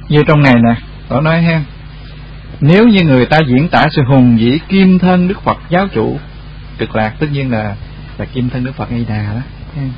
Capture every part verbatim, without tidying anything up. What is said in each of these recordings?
Như trong này nè, Tổ nói ha, nếu như người ta diễn tả sự hùng vĩ kim thân Đức Phật giáo chủ Cực Lạc, tất nhiên là là kim thân Đức Phật A Di Đà đó,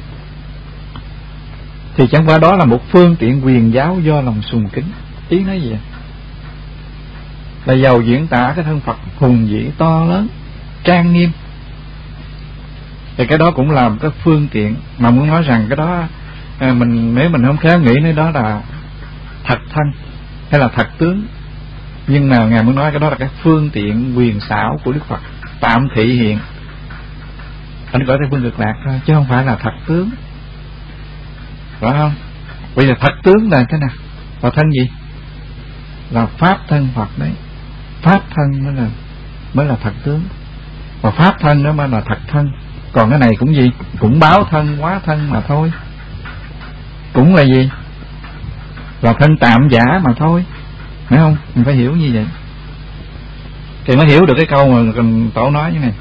thì chẳng qua đó là một phương tiện quyền giáo do lòng sùng kính. Ý nói gì? Là giàu diễn tả cái thân Phật hùng vĩ to lớn trang nghiêm, thì cái đó cũng là một cái phương tiện mà muốn nói rằng cái đó à, mình nếu mình không khéo nghĩ nói đó là thật thân hay là thật tướng, nhưng mà ngài muốn nói cái đó là cái phương tiện quyền xảo của Đức Phật tạm thị hiện, anh gọi theo phương Cực Lạc thôi, chứ không phải là thật tướng, phải không? Bây giờ thật tướng là thế nào? Là thân gì? Là pháp thân Phật đấy. Pháp thân mới là mới là thật tướng, và pháp thân đó mới là thật thân. Còn cái này cũng gì? Cũng báo thân, hóa thân mà thôi. Cũng là gì? Là thân tạm giả mà thôi, phải không? Mình phải hiểu như vậy thì mới hiểu được cái câu mà Tổ nói như này.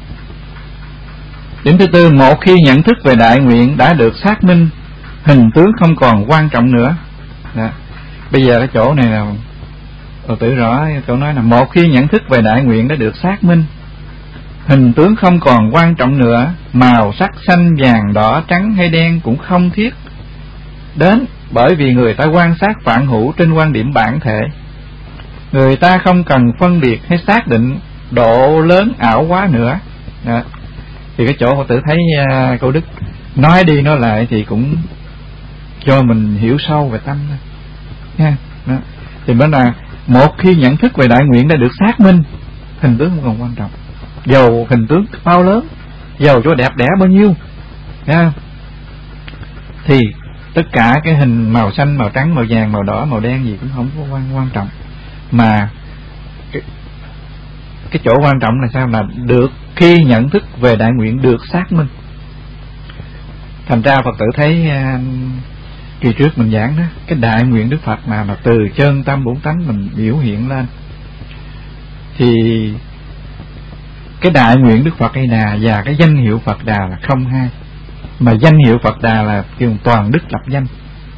Điểm thứ tư, một khi nhận thức về đại nguyện đã được xác minh, hình tướng không còn quan trọng nữa. Đó. Bây giờ cái chỗ này là Tổ tử rõ, Tổ nói là một khi nhận thức về đại nguyện đã được xác minh, hình tướng không còn quan trọng nữa, màu sắc xanh, vàng, đỏ, trắng hay đen cũng không thiết đến, bởi vì người ta quan sát phản hữu trên quan điểm bản thể. Người ta không cần phân biệt hay xác định độ lớn ảo quá nữa. Đó. Thì cái chỗ Phật tử thấy uh, câu đức nói đi nói lại thì cũng cho mình hiểu sâu về tâm thôi nha. Đó. Thì mới là một khi nhận thức về đại nguyện đã được xác minh, hình tướng không còn quan trọng, dầu hình tướng bao lớn, dầu cho đẹp đẽ bao nhiêu nha, thì tất cả cái hình màu xanh, màu trắng, màu vàng, màu đỏ, màu đen gì cũng không có quan quan trọng, mà cái, cái chỗ quan trọng là sao? Là được khi nhận thức về đại nguyện được xác minh. Thành ra Phật tử thấy uh, kỳ trước mình giảng đó, cái đại nguyện Đức Phật nào là từ chân tâm bổn tánh mình biểu hiện lên, thì cái đại nguyện Đức Phật A Di Đà và cái danh hiệu Phật Đà là không hai. Mà danh hiệu Phật Đà là kêu toàn đức lập danh.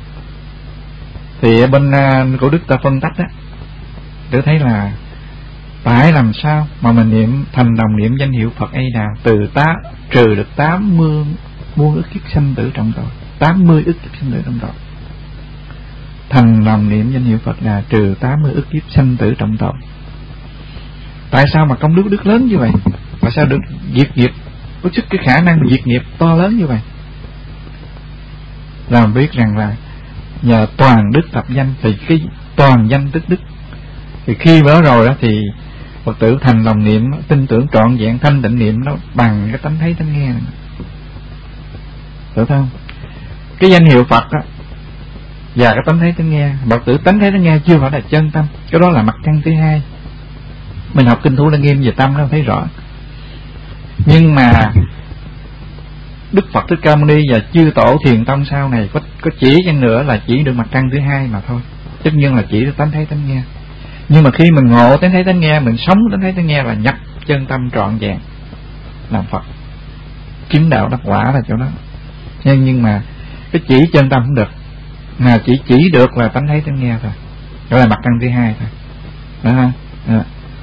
Thì bên uh, cổ đức ta phân tách á, để thấy là phải làm sao mà mình niệm thành đồng niệm danh hiệu Phật A Di Đà từ tá trừ được tám mươi muôn ức kiếp sanh tử trọng tội, tám mươi ức kiếp sanh tử trọng tội. Thành đồng niệm danh hiệu Phật Đà trừ tám mươi ức kiếp sanh tử trọng tội. Tại sao mà công đức đức lớn như vậy? Tại sao được diệt nghiệp, có sức cái khả năng diệt nghiệp to lớn như vậy? Làm biết rằng là nhờ toàn đức tập danh, thì cái toàn danh tức đức. Thì khi đó rồi đó thì Phật tử thành lòng niệm, tin tưởng trọn vẹn thanh tịnh niệm nó bằng cái tánh thấy tánh nghe này. Hiểu không? Cái danh hiệu Phật á và cái tánh thấy tánh nghe, Phật tử tánh thấy tánh nghe chưa phải là chân tâm, cái đó là mặt căn thứ hai. Mình học kinh Thủ Lăng Nghiêm về tâm nó thấy rõ. Nhưng mà Đức Phật Thích Ca Mâu Ni và chư tổ thiền tông sau này có có chỉ chăng nữa là chỉ được mặt căn thứ hai mà thôi, tất nhiên là chỉ được tánh thấy tánh nghe. Nhưng mà khi mình ngộ tánh thấy tánh nghe, mình sống tánh thấy tánh nghe là nhập chân tâm trọn vẹn làm Phật, chứng đạo đắc quả là chỗ đó. Nhưng nhưng mà cái chỉ chân tâm không được, mà chỉ chỉ được là tánh thấy tánh nghe thôi, đó là mặt căn thứ hai thôi, phải không? À.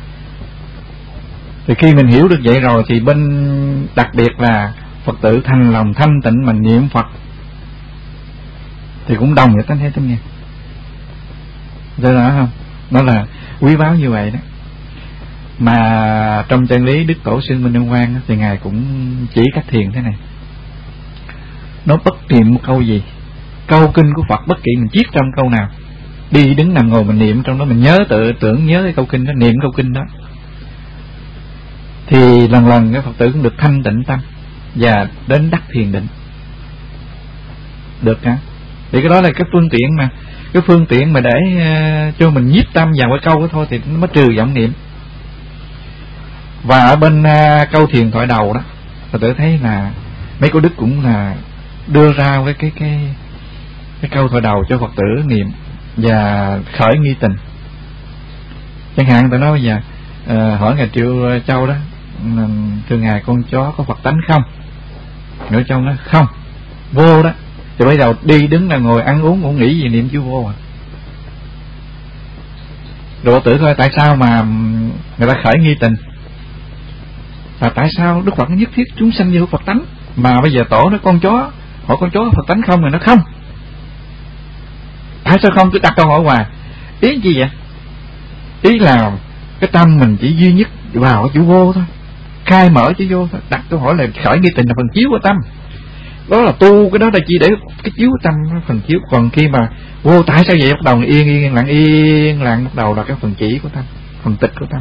Thì khi mình hiểu được vậy rồi thì bên đặc biệt là Phật tử thành lòng thanh tịnh mà niệm Phật thì cũng đồng với tánh thấy tánh nghe. Đó là không? Đó là quý báu như vậy đó. Mà trong chân lý Đức Tổ sư Minh Đăng Quang thì ngài cũng chỉ cách thiền thế này. Nó bất kỳ một câu gì, câu kinh của Phật bất kỳ mình viết trong câu nào, đi đứng nằm ngồi mình niệm trong đó, mình nhớ tự tưởng nhớ cái câu kinh đó, niệm câu kinh đó, thì lần lần cái Phật tử cũng được thanh tịnh tâm và đến đắc thiền định được hả? Thì cái đó là cái phương tiện mà cái phương tiện mà để uh, cho mình nhiếp tâm vào cái câu đó thôi thì nó mới trừ vọng niệm. Và ở bên uh, câu thiền thoại đầu đó, Phật tử thấy là mấy cô đức cũng là đưa ra cái cái cái cái câu thoại đầu cho Phật tử niệm và khởi nghi tình. Chẳng hạn tôi nói bây giờ uh, hỏi ngài Triệu Châu đó, thưa ngài con chó có Phật tánh không? Nữa trong nó không, vô đó. Thì bây giờ đi đứng là ngồi ăn uống ngủ nghỉ gì niệm chú vô à. Rồi tử coi tại sao mà người ta khởi nghi tình, là tại sao Đức Phật nhất thiết chúng sanh như Phật tánh, mà bây giờ tổ nó con chó, hỏi con chó Phật tánh không, rồi nó không. Tại sao không? Cứ đặt câu hỏi hoài. Ý gì vậy? Ý là cái tâm mình chỉ duy nhất vào cái chữ vô thôi, khai mở chữ vô thôi. Đặt câu hỏi là khởi nghi tình là phần chiếu của tâm, đó là tu, cái đó là chỉ để cái chiếu của tâm, phần chiếu. Còn khi mà vô tại sao vậy, bắt đầu yên yên lặng yên lặng, bắt đầu là cái phần chỉ của tâm, phần tịch của tâm,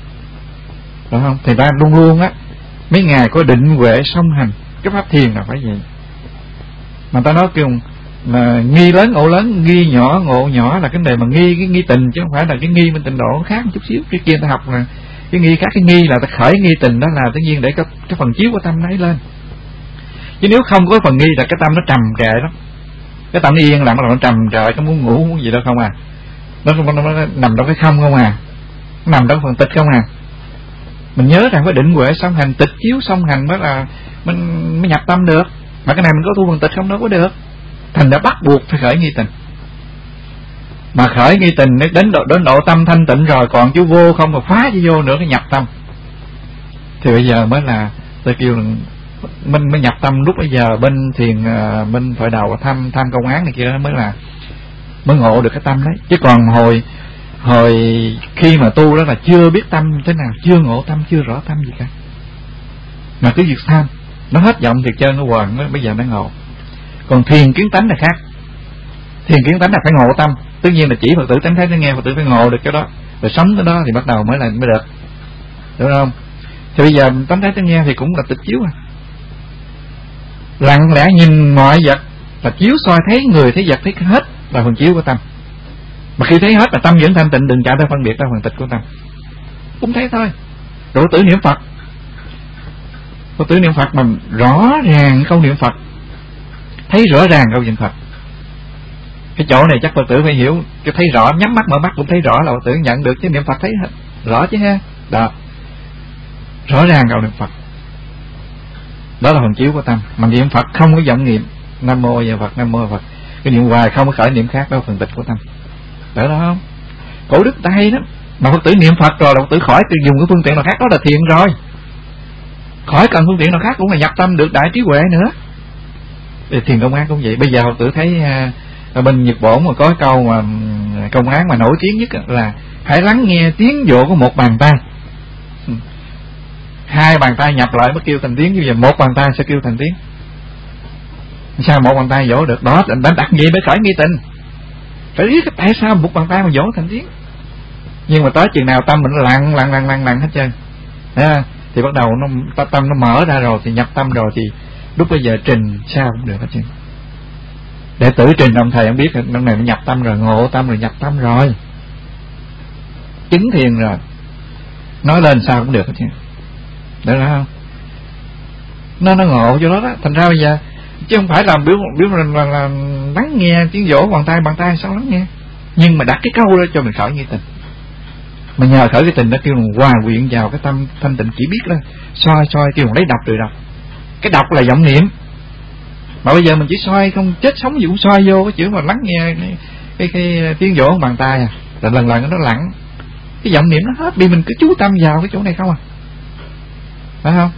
đúng không? Thì ta luôn luôn á, mấy ngài có định huệ song hành, cái pháp thiền là phải vậy. Mà ta nói kêu mà nghi lớn ngộ lớn, nghi nhỏ ngộ nhỏ, là cái đề mà nghi, cái nghi tình, chứ không phải là cái nghi bên tình độ khác một chút xíu. Cái kia ta học là cái nghi khác, cái nghi là ta khởi nghi tình, đó là tất nhiên để cái, cái phần chiếu của tâm lấy lên. Chứ nếu không có phần nghi là cái tâm nó trầm trệ lắm, cái tâm nó yên lặng là nó trầm trệ, cái muốn ngủ muốn gì đâu không à, nó, nó, nó, nó nằm trong cái không không à, nó nằm trong phần tịch không à. Mình nhớ rằng phải định huệ song hành, tịch chiếu song hành mới là mình mới nhập tâm được. Mà cái này mình có tu phần tịch không đâu có được, thành đã bắt buộc phải khởi nghi tình. Mà khởi nghi tình đến độ, đến độ tâm thanh tịnh rồi, còn chú vô không mà phá chứ vô nữa, cái nhập tâm thì bây giờ mới là tôi kêu là mình mới nhập tâm. Lúc bây giờ bên thiền bên thoại đầu tham tham công án này kia đó mới là mới ngộ được cái tâm đấy. Chứ còn hồi hồi khi mà tu đó là chưa biết tâm thế nào, chưa ngộ tâm, chưa rõ tâm gì cả, mà cứ việc tham nó hết vọng thì chơi nó hoài, nó bây giờ nó ngộ. Còn thiền kiến tánh là khác, thiền kiến tánh là phải ngộ tâm, tất nhiên là chỉ Phật tử tánh thấy nó nghe, Phật tử phải ngộ được cái đó rồi sống cái đó thì bắt đầu mới là mới được, đúng không? Thì bây giờ tánh thấy nó nghe thì cũng là tịch chiếu à, lặng lẽ nhìn mọi vật là chiếu soi, thấy người thấy vật thấy hết là phần chiếu của tâm. Mà khi thấy hết là tâm vẫn thanh tịnh, đừng chạy ra phân biệt ra phần tịch của tâm, cũng thấy thôi. Rồi tử niệm Phật, Phật tử niệm Phật mà rõ ràng câu niệm Phật, thấy rõ ràng câu niệm Phật. Cái chỗ này chắc Phật tử phải hiểu, cái thấy rõ, nhắm mắt mở mắt cũng thấy rõ là Phật tử nhận được, chứ niệm Phật thấy rõ chứ ha. Đó, rõ ràng câu niệm Phật, đó là phần chiếu của tâm. Mà niệm Phật không có vọng niệm Nam Mô Giờ Phật, Nam Mô Phật, cái niệm hoài không có khởi niệm khác, đó là phần tịch của tâm. Đó đó không? Cổ đức ta hay đó. Mà Phật tử niệm Phật rồi là Phật tử khỏi dùng cái phương tiện nào khác, đó là thiền rồi, khỏi cần phương tiện nào khác, cũng là nhập tâm được đại trí huệ nữa. Thì thiền công án cũng vậy. Bây giờ Phật tử thấy ở bên Nhật Bổn mà có câu mà công án mà nổi tiếng nhất là hãy lắng nghe tiếng vỗ của một bàn tay, hai bàn tay nhập lại mới kêu thành tiếng, như vậy một bàn tay sẽ kêu thành tiếng. Sao một bàn tay vỗ được? Đó, đánh đặt gì mới khởi nghi tình, phải biết tại sao một bàn tay mà vỗ thành tiếng. Nhưng mà tới chừng nào tâm mình lặng lặng lặng lặng lặng hết trơn à, thì bắt đầu nó tâm nó mở ra rồi, thì nhập tâm rồi, thì lúc bây giờ trình sao cũng được hết trơn. Đệ tử trình ông thầy ông biết ông này nó nhập tâm rồi, ngộ tâm rồi, nhập tâm rồi, chứng thiền rồi, nói lên sao cũng được hết trơn. Được không? Nó nó ngộ cho nó đó. Thành ra bây giờ chứ không phải là biểu biểu là, là, là lắng nghe tiếng vỗ bàn tay, bàn tay sao lắng nghe, nhưng mà đặt cái câu đó cho mình khởi nghi tình. Mà nhờ khởi cái tình đó kêu là hòa quyện vào cái tâm thanh tịnh, chỉ biết đó soi soi kêu là lấy đọc rồi đọc. Cái đọc là vọng niệm, mà bây giờ mình chỉ soi không, chết sống gì cũng soi vô cái chữ mà lắng nghe cái, cái, cái tiếng vỗ bàn tay à, là lần lần nó lặng, cái vọng niệm nó hết, vì mình cứ chú tâm vào cái chỗ này không à, phải không?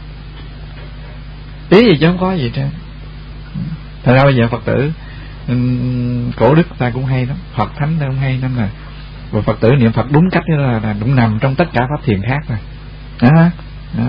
Tí gì chứ không có gì trơn. Thật ra bây giờ Phật tử cổ đức ta cũng hay lắm, Phật thánh ta cũng hay lắm, là và Phật tử niệm Phật đúng cách là, là đúng nằm trong tất cả pháp thiền khác rồi đó, đó.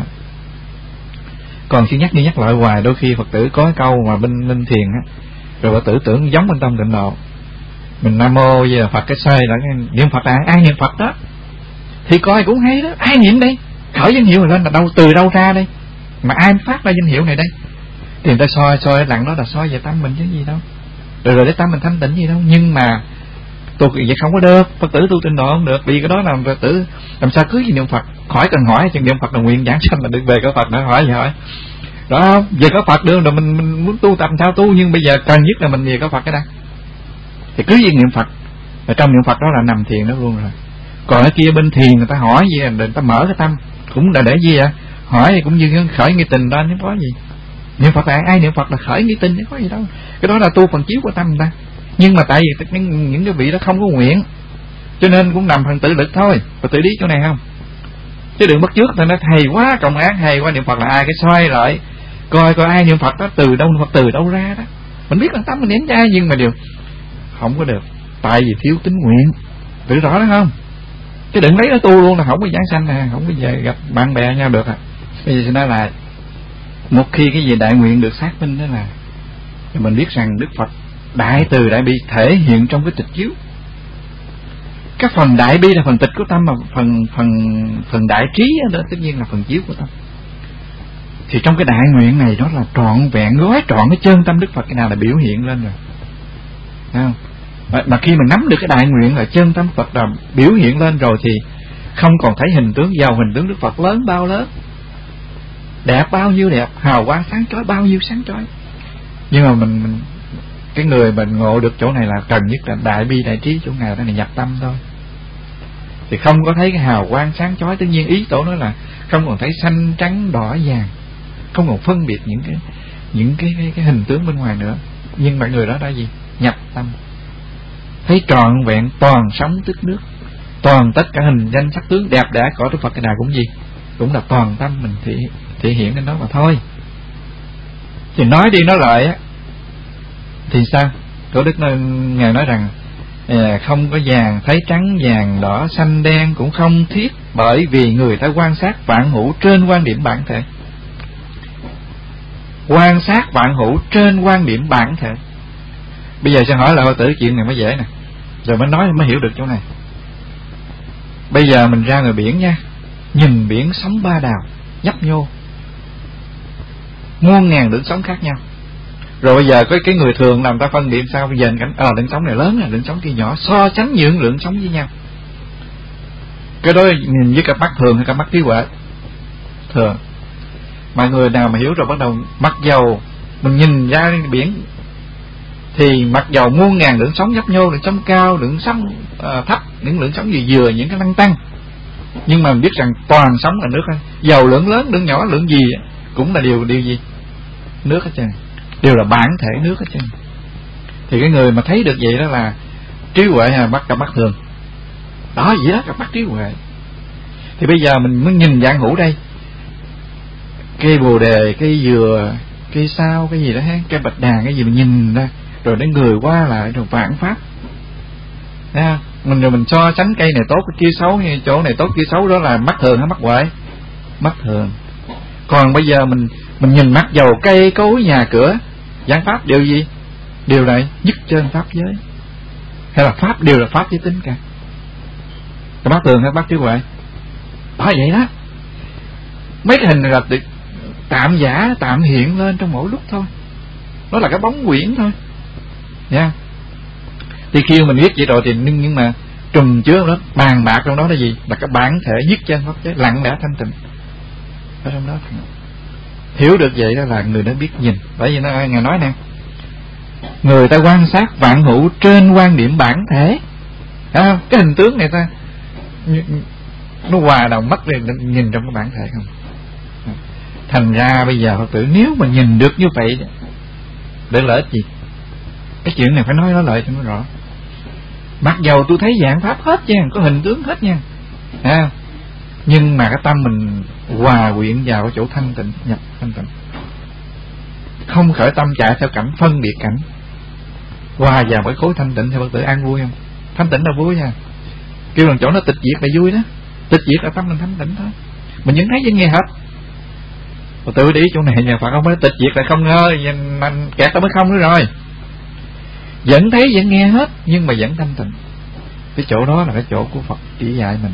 Còn chỉ nhắc đi nhắc lại hoài, đôi khi Phật tử có câu mà bên bên thiền á, rồi Phật tử tưởng giống bên tâm tịnh độ, mình Nam Mô Giờ Phật cái xoay là cái niệm Phật là ai niệm Phật đó, thì coi cũng hay đó, ai niệm đây, khởi danh hiệu lên là đâu, từ đâu ra đây, mà ai phát ra danh hiệu này đây, thì người ta soi soi lặng đó là soi về tâm mình chứ gì đâu, rồi rồi để tâm mình thanh tịnh gì đâu. Nhưng mà tu vậy không có được, Phật tử tu tịnh độ không được, vì cái đó là Phật tử làm sao cứ gì niệm Phật, khỏi cần hỏi, chừng niệm Phật là nguyện giảng sanh là được về có Phật nữa, hỏi gì hỏi đó không? Về có Phật được rồi, mình mình muốn tu tập sao tu, nhưng bây giờ cần nhất là mình về có Phật cái đó, thì cứ gì niệm Phật, ở trong niệm Phật đó là nằm thiền đó luôn rồi. Còn ở kia bên thiền người ta hỏi gì, người ta mở cái tâm cũng là để gì ạ, hỏi thì cũng như khởi nghi tình đó, không có gì. Niệm Phật là ai niệm Phật là khởi nghi tình, không có gì đâu, cái đó là tu phần chiếu của tâm người ta. Nhưng mà tại vì những cái vị đó không có nguyện, Cho nên cũng nằm phần tự lực thôi. Và tự lý chỗ này không, chứ đừng bắt chước. Tôi nói thầy quá, công án hay quá, niệm Phật là ai, cái xoay lại coi coi ai niệm Phật đó, từ đâu Phật từ đâu ra đó. Mình biết là tâm mình ném ra, nhưng mà điều không có được, tại vì thiếu tín nguyện. Tự rõ đó không? Chứ đừng lấy nó tu luôn là không có giảng sanh nè, không có về gặp bạn bè nhau được à. Bây giờ xin nói lại, một khi cái gì đại nguyện được xác minh đó là mình biết rằng Đức Phật đại từ đại bi thể hiện trong cái tịch chiếu. Các phần đại bi là phần tịch của tâm, mà phần phần phần đại trí đó tất nhiên là phần chiếu của tâm. Thì trong cái đại nguyện này đó là trọn vẹn gói trọn cái chân tâm Đức Phật, cái nào là biểu hiện lên rồi, thấy không? Mà, mà khi mình nắm được cái đại nguyện là chân tâm Phật là biểu hiện lên rồi thì không còn thấy hình tướng giàu, hình tướng Đức Phật lớn bao lớn, đẹp bao nhiêu đẹp, hào quang sáng chói bao nhiêu sáng chói. Nhưng mà mình, mình cái người mình ngộ được chỗ này là cần nhất là đại bi đại trí, chỗ nào đó là nhập tâm thôi, thì không có thấy cái hào quang sáng chói. Tự nhiên ý tổ nói là không còn thấy xanh trắng đỏ vàng, không còn phân biệt những cái những cái cái, cái hình tướng bên ngoài nữa. Nhưng mọi người đó là gì? Nhập tâm, thấy trọn vẹn toàn sống tức nước, toàn tất cả hình danh sắc tướng đẹp đẽ của Đức Phật, cái nào cũng gì cũng là toàn tâm mình thể, thể hiện lên đó mà thôi. Thì nói đi nói lại á thì sao? Tổ Đức Ngài nói rằng à, không có vàng thấy trắng, vàng đỏ xanh đen cũng không thiết, bởi vì người ta quan sát vạn hữu trên quan điểm bản thể. Quan sát vạn hữu trên quan điểm bản thể. Bây giờ sẽ hỏi lại Phật tử chuyện này mới dễ nè, rồi mới nói mới hiểu được chỗ này. Bây giờ mình ra ngoài biển nha, nhìn biển sóng ba đào nhấp nhô, muôn ngàn lượng sóng khác nhau. Rồi bây giờ có cái người thường làm ta phân biệt sao? Bây giờ cảnh ờ à, lượng sóng này lớn là lượng sóng kia nhỏ, so sánh những lượng sóng với nhau. Cái đó nhìn với cặp mắt thường hay cặp mắt trí huệ thường. Mà người nào mà hiểu rồi bắt đầu mặc dầu mình nhìn ra biển thì mặc dầu muôn ngàn lượng sóng nhấp nhô, lượng sóng cao, lượng sóng uh, thấp, những lượng sóng gì vừa những cái lăng tăng, nhưng mà mình biết rằng toàn sóng là nước. Dầu lượng lớn lượng nhỏ lượng gì cũng là điều điều gì nước hết trơn, đều là bản thể nước hết trơn. Thì cái người mà thấy được vậy đó là trí huệ hay bắt cặp mắt thường đó, vậy đó, cặp mắt trí huệ. Thì bây giờ mình mới nhìn vạn hữu đây, cây bồ đề, cây dừa, cây sao, cái gì đó ha, cây bạch đàn, cái gì mình nhìn ra rồi đến người qua lại rồi vạn pháp. Thấy mình rồi mình so sánh cây này tốt cái kia xấu, như chỗ này tốt kia xấu, đó là mắt thường hay mắt huệ? Mắt thường. Còn bây giờ mình mình nhìn mắt dầu cây cối nhà cửa giảng pháp đều gì? Đều là nhất trên pháp giới, hay là pháp đều là pháp giới tính cả. Cái mắt thường hay mắt trí huệ? Đó vậy đó. Mấy cái hình này là tạm giả, tạm hiện lên trong mỗi lúc thôi, nó là cái bóng quyển thôi nha. Thì khi mình biết vậy rồi thì nhưng, nhưng mà trùm chứa đó, bàn bạc trong đó là gì? Là cái bản thể nhất chân pháp giới lặng lẽ thanh tịnh ở trong đó. Hiểu được vậy đó là người đó biết nhìn. Bởi vì nó Ngài nói nè, người ta quan sát vạn hữu trên quan điểm bản thể. Thấy không? Cái hình tướng này ta nó hòa đồng mắt liền nhìn trong cái bản thể không. Thành ra bây giờ Phật tử nếu mà nhìn được như vậy để lợi ích gì? Cái chuyện này phải nói nó lợi cho nó rõ. Mặc dầu tôi thấy dạng pháp hết nha, có hình tướng hết nha, à, nhưng mà cái tâm mình hòa quyện vào cái chỗ thanh tịnh, nhập thanh tịnh, không khởi tâm chạy theo cảnh phân biệt cảnh, hòa vào với khối thanh tịnh thì Phật tử an vui không? Thanh tịnh là vui nha. Kêu bằng chỗ nó tịch diệt là vui đó. Tịch diệt là tâm mình thanh tịnh thôi. Mình vẫn thấy vẫn nghe hết. Phật tử để ý chỗ này nhà Phật không phải tịch diệt là không ngơi, mình kẹt tao mới không nữa rồi. Vẫn thấy vẫn nghe hết nhưng mà vẫn thanh tịnh. Cái chỗ đó là cái chỗ của Phật chỉ dạy mình.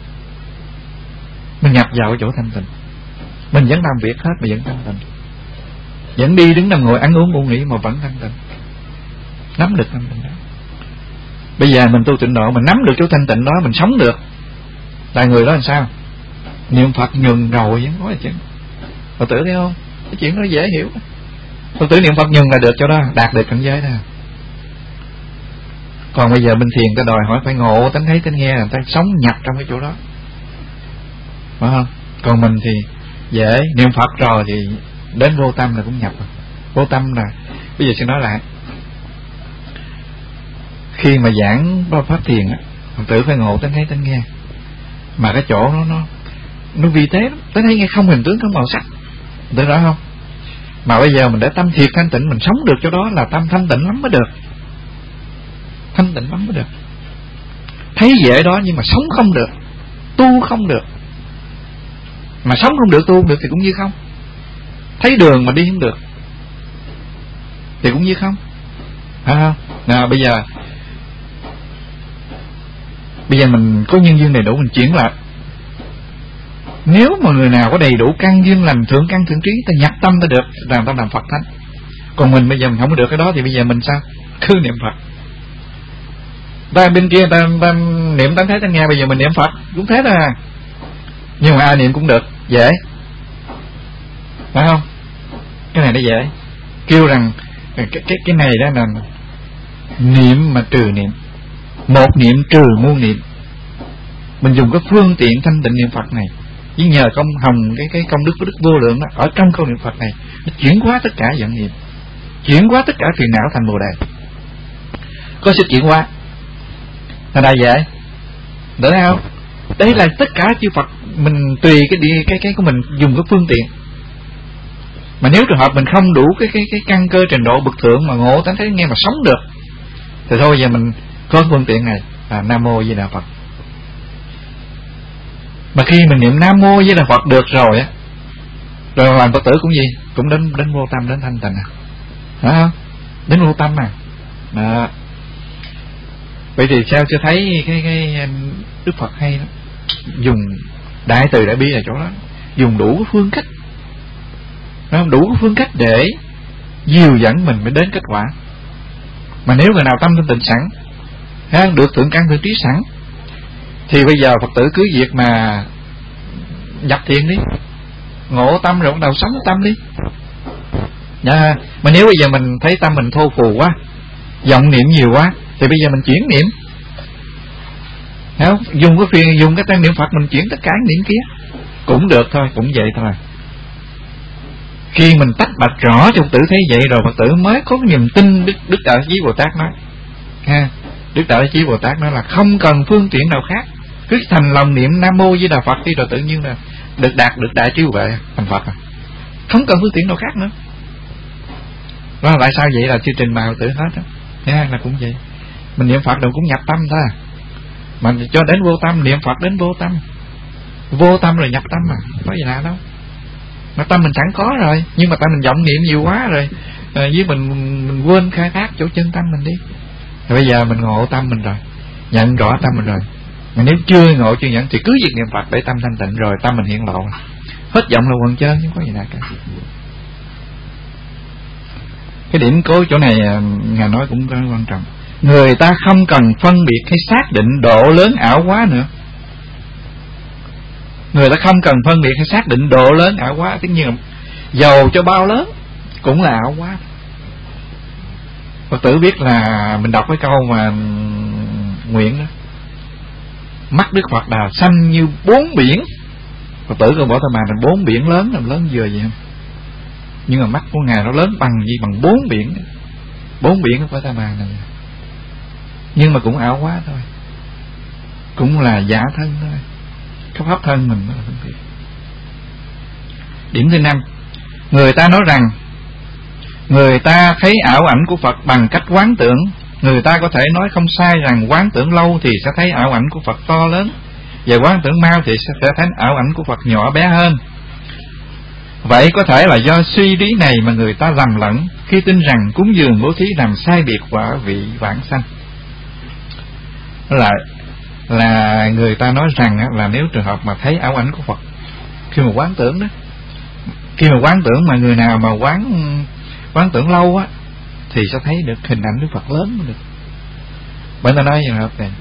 Mình nhập vào cái chỗ thanh tịnh, mình vẫn làm việc hết mà vẫn thanh tịnh, vẫn đi đứng nằm ngồi ăn uống ngủ nghỉ mà vẫn thanh tịnh, nắm được thanh tịnh đó. Bây giờ mình tu tịnh độ, mình nắm được chỗ thanh tịnh đó, mình sống được, là người đó làm sao? Niệm Phật nhường rồi vẫn nói chuyện. Phật tử thấy không? Cái chuyện đó dễ hiểu. Phật tử niệm Phật nhường là được chỗ đó, đạt được cảnh giới đó. Còn bây giờ bên thiền ta đòi hỏi phải ngộ tánh thấy tánh nghe, người ta sống nhập trong cái chỗ đó, phải không? Còn mình thì dễ, niệm Phật rồi thì đến vô tâm là cũng nhập rồi. Vô tâm là bây giờ sẽ nói lại, khi mà giảng pháp thiền á, Phật tử phải ngộ tánh thấy tánh nghe. Mà cái chỗ nó nó nó vi tế lắm, tánh thấy nghe không hình tướng, không màu sắc, tự rõ không? Mà bây giờ mình để tâm thiệt thanh tịnh, mình sống được chỗ đó là tâm thanh tịnh lắm mới được, thanh tịnh lắm mới được. Thấy dễ đó nhưng mà sống không được, tu không được. Mà sống không được, tu không được thì cũng như không. Thấy đường mà đi không được thì cũng như không, phải không? Nào bây giờ Bây giờ mình có nhân duyên đầy đủ, mình chuyển lại. Nếu mà người nào có đầy đủ căn duyên lành, thượng căn thượng trí, ta nhập tâm ta được, làm ta làm Phật thánh. Còn mình bây giờ mình không có được cái đó thì bây giờ mình sao? Cứ niệm Phật. Ta bên kia ta, ta niệm tánh thấy tánh nghe, bây giờ mình niệm Phật cũng thế thôi à. Nhưng mà ai niệm cũng được, dễ, phải không? Cái này nó dễ. Kêu rằng cái cái cái này đó là niệm mà trừ niệm, một niệm trừ muôn niệm. Mình dùng cái phương tiện thanh tịnh niệm Phật này, với nhờ công hồng cái cái công đức của đức vô lượng đó, ở trong câu niệm Phật này nó chuyển hóa tất cả vọng niệm, chuyển hóa tất cả phiền não thành Bồ Đề. Có sự chuyển hóa là đại dễ, được không? Đấy là tất cả chư Phật, mình tùy cái địa cái cái của mình dùng cái phương tiện. Mà nếu trường hợp mình không đủ cái cái cái căn cơ trình độ bậc thượng mà ngộ tánh thấy nghe mà sống được thì thôi giờ mình có phương tiện này là Nam Mô Di Đà Phật. Mà khi mình niệm Nam Mô Di Đà Phật được rồi á, rồi làm Phật tử cũng gì cũng đến đến vô tâm, đến thanh tịnh à, phải không? Đến vô tâm à. Đó. Vậy thì sao chưa thấy cái cái Đức Phật hay đó, dùng đại từ đại bi là chỗ đó, dùng đủ cái phương cách, không? Đủ cái phương cách để dìu dẫn mình mới đến kết quả. Mà nếu người nào tâm thanh tịnh sẵn, được thượng căn thượng trí sẵn, thì bây giờ Phật tử cứ việc mà nhập thiền đi, ngộ tâm rồi bắt đầu sống tâm đi. Nha. Mà nếu bây giờ mình thấy tâm mình thô phù quá, vọng niệm nhiều quá, thì bây giờ mình chuyển niệm, không? Dùng cái phiền, dùng cái tăng niệm Phật mình chuyển tất cả niệm kia cũng được thôi, cũng vậy thôi. Khi mình tách bạch rõ cho Phật tử thấy vậy rồi, Phật tử mới có niềm tin. Đức Đức Đại Chí Bồ Tát nói, ha, Đức Đại Chí Bồ Tát nói là không cần phương tiện nào khác, cứ thành lòng niệm Nam Mô Di Đà Phật đi, rồi tự nhiên là được đạt được đại trí huệ thành Phật à. Không cần phương tiện nào khác nữa. Đó là tại sao vậy? Là chương trình mà Phật tử hết á, nha, là cũng vậy. Mình niệm Phật đâu cũng nhập tâm thôi, mà cho đến vô tâm, niệm Phật đến vô tâm, vô tâm rồi nhập tâm mà, có gì lạ đâu. Mà tâm mình sẵn có rồi, nhưng mà tại mình vọng niệm nhiều quá rồi, à, với mình, mình quên khai thác chỗ chân tâm mình đi. Rồi bây giờ mình ngộ tâm mình rồi, nhận rõ tâm mình rồi. Mà nếu chưa ngộ chưa nhận thì cứ việc niệm Phật để tâm thanh tịnh, rồi tâm mình hiện lộ, hết vọng là quần trơn, không có gì lạ cả. Cái điểm cố chỗ này Ngài nói cũng rất quan trọng. Người ta không cần phân biệt hay xác định độ lớn ảo quá nữa. Người ta không cần phân biệt hay xác định độ lớn ảo quá. Tất nhiên là dầu cho bao lớn cũng là ảo quá. Phật tử biết là mình đọc cái câu mà nguyện đó, mắt Đức Phật Đà xanh như bốn biển. Phật tử có bỏ tâm mà là bốn biển lớn, làm lớn vừa vậy không? Nhưng mà mắt của Ngài nó lớn bằng gì? Bằng bốn biển. Bốn biển của ta mà này. Nhưng mà cũng ảo quá thôi, cũng là giả thân thôi. Cái pháp thân mình nó là phân biệt. Điểm thứ năm, người ta nói rằng người ta thấy ảo ảnh của Phật bằng cách quán tưởng. Người ta có thể nói không sai rằng quán tưởng lâu thì sẽ thấy ảo ảnh của Phật to lớn, và quán tưởng mau thì sẽ thấy ảo ảnh của Phật nhỏ bé hơn. Vậy có thể là do suy lý này mà người ta lầm lẫn khi tin rằng cúng dường bố thí làm sai biệt quả vị vãng sanh. Là là người ta nói rằng là nếu trường hợp mà thấy ảo ảnh của Phật khi mà quán tưởng đó, khi mà quán tưởng mà người nào mà quán quán tưởng lâu á thì sẽ thấy được hình ảnh Đức Phật lớn được. Bởi ta nói trường hợp này,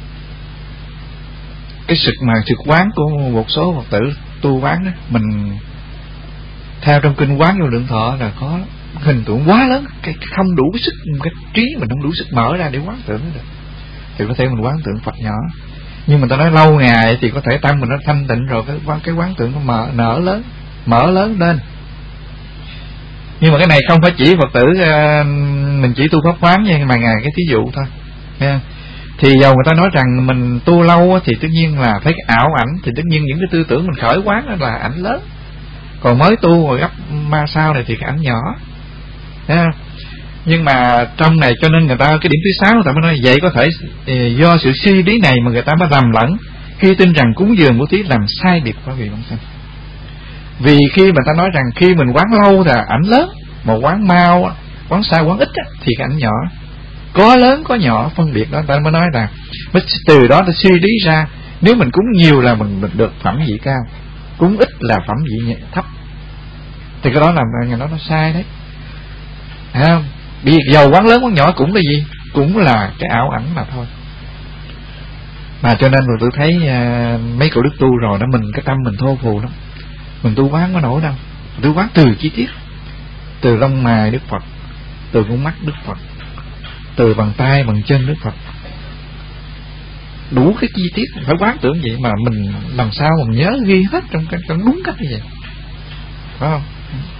cái sự mà sự quán của một số Phật tử tu quán đó, mình theo trong kinh Quán Vô Lượng Thọ là có hình tượng quá lớn, cái không đủ cái sức, cái trí mình không đủ sức mở ra để quán tưởng được, thì có thể mình quán tượng Phật nhỏ. Nhưng mà ta nói lâu ngày thì có thể tâm mình nó thanh tịnh rồi, cái quán cái quán tượng nó mở nở lớn, mở lớn lên. Nhưng mà cái này không phải chỉ Phật tử mình chỉ tu pháp quán nha, mà ngài cái thí dụ thôi. Thì dầu người ta nói rằng mình tu lâu thì tất nhiên là thấy cái ảo ảnh, thì tất nhiên những cái tư tưởng mình khởi quán đó là ảnh lớn. Còn mới tu rồi gấp ma sao này thì cái ảnh nhỏ. Thấy không? Nhưng mà trong này cho nên người ta cái điểm thứ sáu người ta mới nói vậy có thể do sự suy lý này mà người ta mới lầm lẫn khi tin rằng cúng dường bố thí làm sai biệt của vị vãng sanh. Vì khi mà ta nói rằng khi mình quán lâu thì ảnh lớn, mà quán mau, quán sai, quán ít thì cái ảnh nhỏ. Có lớn có nhỏ phân biệt đó, ta mới nói là từ đó ta suy lý ra nếu mình cúng nhiều là mình được phẩm vị cao, cúng ít là phẩm vị thấp, thì cái đó làm người đó nó sai đấy. Thấy không? Vì dầu quán lớn quán nhỏ cũng là gì? Cũng là cái ảo ảnh mà thôi. Mà cho nên rồi tôi thấy uh, mấy cậu đức tu rồi đó, mình cái tâm mình thô phù lắm. Mình tu quán có nổi đâu. Tu quán từ chi tiết, từ lông mày Đức Phật, từ con mắt Đức Phật, từ bàn tay bàn chân Đức Phật, đủ cái chi tiết phải quán tưởng vậy. Mà mình làm sao mình nhớ ghi hết trong cái trong đúng cách như vậy, phải không?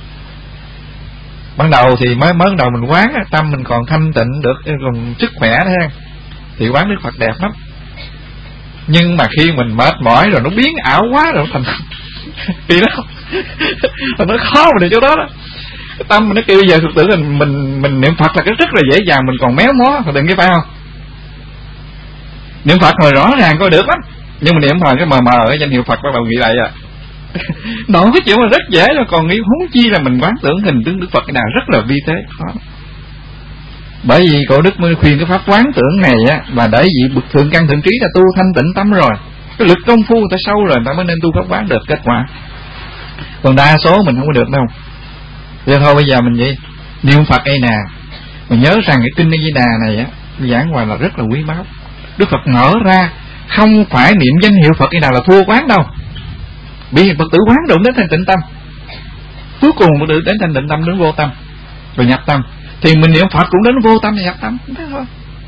Ban đầu thì mới mới ban đầu mình quán tâm mình còn thanh tịnh được, còn sức khỏe thế thì quán Đức Phật đẹp lắm. Nhưng mà khi mình mệt mỏi rồi nó biến ảo quá rồi thành thì đó nó khó mà được chỗ đó đó. Cái tâm mình nó kêu bây giờ thực tử là mình mình niệm Phật là cái rất là dễ dàng, mình còn méo mó đừng cái phải không? Niệm Phật rồi rõ ràng coi được lắm, nhưng mà niệm Phật cái mờ mờ cái danh hiệu Phật bắt đầu nghĩ lại à. Đó cái chuyện mà rất dễ rồi, còn nghĩ huống chi là mình quán tưởng hình tướng Đức Phật cái nào rất là vi tế khó. Bởi vì cổ đức mới khuyên cái pháp quán tưởng này á, mà để vị bậc thượng căn thượng trí là tu thanh tịnh tâm rồi, cái lực công phu người ta sâu rồi, người ta mới nên tu pháp quán được kết quả. Còn đa số mình không có được đâu. Vậy thôi bây giờ mình vậy niệm Phật đây nè, mình nhớ rằng cái kinh A Di Đà này á giảng hoài là rất là quý báu. Đức Phật ngỡ ra không phải niệm danh hiệu Phật cái nào là thua quán đâu. Vì Phật tử quán đụng đến thanh tịnh tâm, cuối cùng Phật tử đến thanh tịnh tâm đến vô tâm rồi nhập tâm, thì mình niệm Phật cũng đến vô tâm và nhập tâm, đó thôi.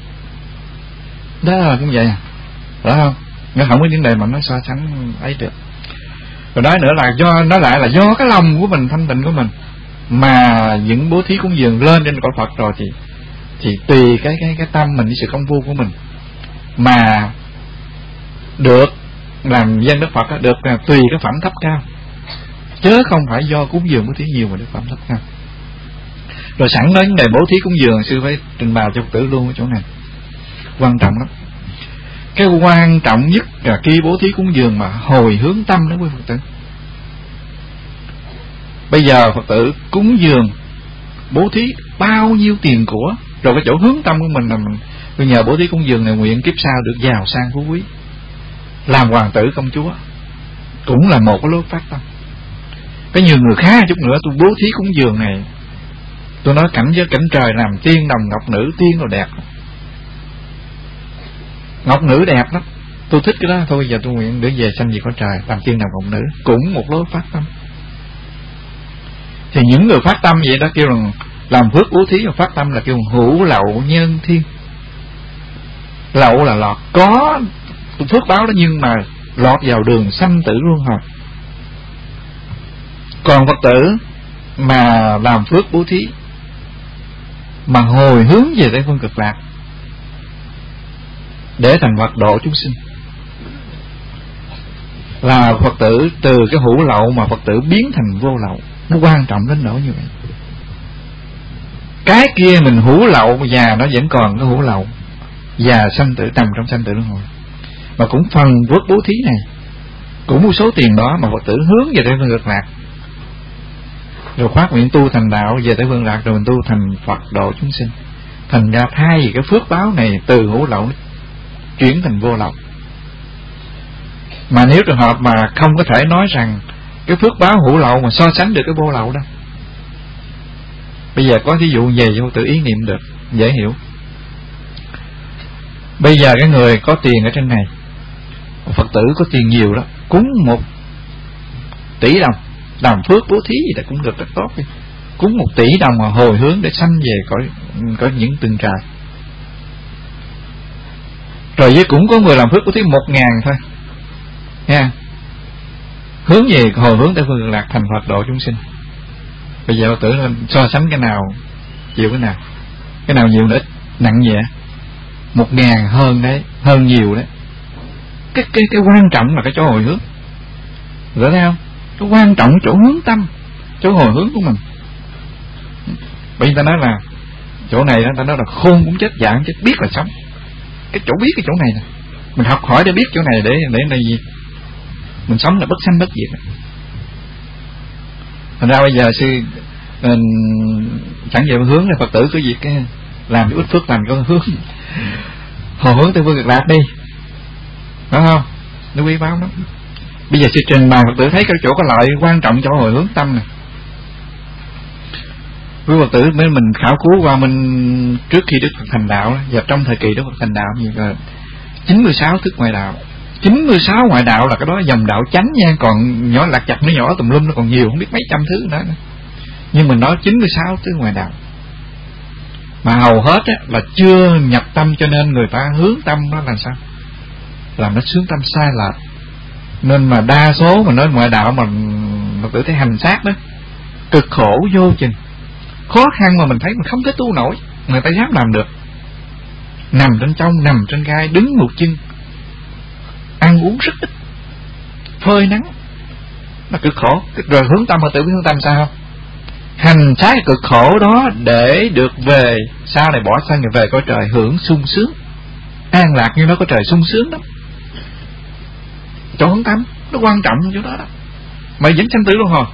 Đó là cũng vậy à, phải không? Nó không có vấn đề mà nó so sánh ấy được. Rồi nói nữa là do nó lại là do cái lòng của mình thanh tịnh của mình mà những bố thí cúng dường lên trên cõi Phật rồi thì thì tùy cái cái cái tâm mình với sự công phu của mình mà được làm danh Đức Phật đó, được là tùy cái phẩm thấp cao, chứ không phải do cúng dường bố thí nhiều mà được phẩm thấp cao. Rồi sẵn nói vấn đề bố thí cúng dường, sư phải trình bày cho Phật tử luôn ở chỗ này, quan trọng lắm. Cái quan trọng nhất là khi bố thí cúng dường mà hồi hướng tâm đó quý Phật tử. Bây giờ Phật tử cúng dường bố thí bao nhiêu tiền của, rồi cái chỗ hướng tâm của mình là mình tôi nhờ bố thí cúng dường này nguyện kiếp sau được giàu sang phú quý, làm hoàng tử công chúa, cũng là một cái lối phát tâm. Cái nhiều người khác chút nữa tôi bố thí cúng dường này, tôi nói cảnh giới cảnh trời làm tiên đồng ngọc nữ, tiên đồ đẹp, ngọc nữ đẹp lắm, tôi thích cái đó, thôi giờ tôi nguyện để về sanh về cõi trời làm tiên đồng ngọc nữ, cũng một lối phát tâm. Thì những người phát tâm vậy đó kêu là làm phước bố thí và phát tâm là kêu hữu lậu nhân thiên. Lậu là lọt, có phước báo đó nhưng mà lọt vào đường sanh tử luân hồi. Còn Phật tử mà làm phước bố thí mà hồi hướng về Tây phương cực lạc để thành Phật độ chúng sinh, là Phật tử từ cái hữu lậu mà Phật tử biến thành vô lậu. Nó quan trọng đến nỗi như vậy. Cái kia mình hữu lậu và nó vẫn còn cái hữu lậu và sanh tử nằm trong sanh tử luân hồi, mà cũng phần phước bố thí này cũng một số tiền đó mà Phật tử hướng về Tây phương cực lạc, rồi phát nguyện tu thành đạo về Tây phương lạc, rồi mình tu thành Phật độ chúng sinh. Thành ra thay vì cái phước báo này từ hữu lậu chuyển thành vô lậu. Mà nếu trường hợp mà không có thể nói rằng cái phước báo hữu lậu mà so sánh được cái vô lậu đó, bây giờ có ví dụ về cho tự ý niệm được dễ hiểu. Bây giờ cái người có tiền ở trên này, Phật tử có tiền nhiều đó, cúng một tỷ đồng làm phước bố thí gì là cũng được rất tốt đi. Cúng một tỷ đồng mà hồi hướng để sanh về cõi có những tầng trời. Rồi với cũng có người làm phước bố thí một ngàn thôi nha, hướng về hồi hướng tới phương cực lạc thành Phật độ chúng sinh. Bây giờ Phật tử so sánh cái nào chịu cái nào, cái nào nhiều nữa nặng nhẹ. một ngàn hơn đấy, hơn nhiều đấy. Cái cái cái quan trọng là cái chỗ hồi hướng, rõ thấy không? Cái quan trọng chỗ hướng tâm, chỗ hồi hướng của mình. Bởi vì ta nói là chỗ này đó, ta nói là khôn cũng chết, già cũng chết, biết là sống. Cái chỗ biết cái chỗ này nè, mình học hỏi để biết chỗ này để để là gì? Mình sống là bất sanh bất diệt. Thành ra bây giờ sư mình chẳng về hướng là Phật tử cứ việc cái làm cái ít phước lành có hướng hồi hướng tới Vương Cực Lạc đi, đúng không? Nó quý báu lắm. Bây giờ sư trình bày Phật tử thấy cái chỗ có lợi quan trọng chỗ hồi hướng tâm này. Quý Phật tử mới mình khảo cứu qua mình trước khi Đức Phật thành đạo và trong thời kỳ Đức Phật thành đạo gì là chín mươi sáu thức ngoại đạo. Chín mươi sáu ngoại đạo là cái đó dòng đạo chánh nha, còn nhỏ lạc chặt nó nhỏ tùm lum nó còn nhiều, không biết mấy trăm thứ nữa. Nhưng mình nói chín mươi sáu thứ ngoại đạo mà hầu hết á, là chưa nhập tâm, cho nên người ta hướng tâm nó làm sao làm nó hướng tâm sai lệch. Nên mà đa số mà nói ngoại đạo mà Phật tử thấy hành xác đó cực khổ vô chừng, khó khăn mà mình thấy mình không thể tu nổi, người ta dám làm được. Nằm trên trong, nằm trên gai, đứng một chân, ăn uống rất ít, phơi nắng, nó cực khổ. Rồi hướng tâm, Phật tử biết hướng tâm sao không? Hành xác cực khổ đó để được về sau này bỏ thân rồi về cõi trời hưởng sung sướng an lạc, như nó có trời sung sướng đó. Chỗ hướng tâm nó quan trọng chỗ đó đó, mà vẫn sanh tử luân hồi.